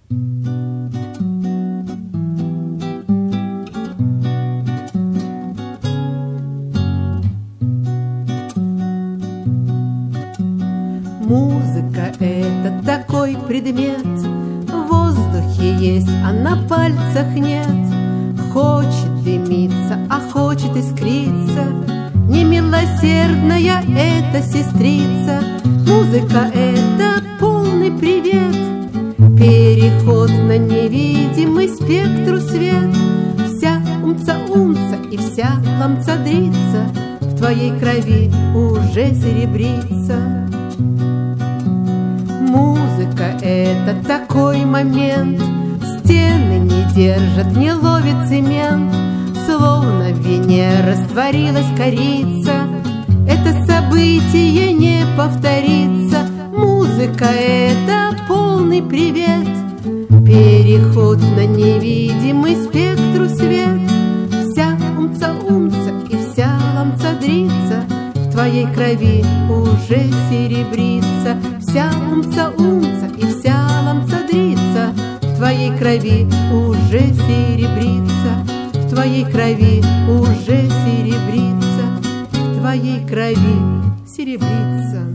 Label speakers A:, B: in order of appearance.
A: Музыка — это такой предмет, в воздухе есть, а на пальцах нет. Хочет дымиться, а хочет искриться, немилосердная эта сестрица. Музыка — это полный привет, переход на невидимый спектру свет. Вся умца-умца и вся ламцадрица в твоей крови уже серебрится. Музыка — это такой момент, стены не держат, не ловит цемент. Словно в вине растворилась корица, это событие не повторится. Музыка — это полный привет, переход на невидимый спектру свет. Вся умца-умца и вся ламцадрица в твоей крови уже серебрится. Вся умца-умца и вся ламцадрица в твоей крови уже серебрится. В твоей крови уже серебрится. В твоей крови серебрится.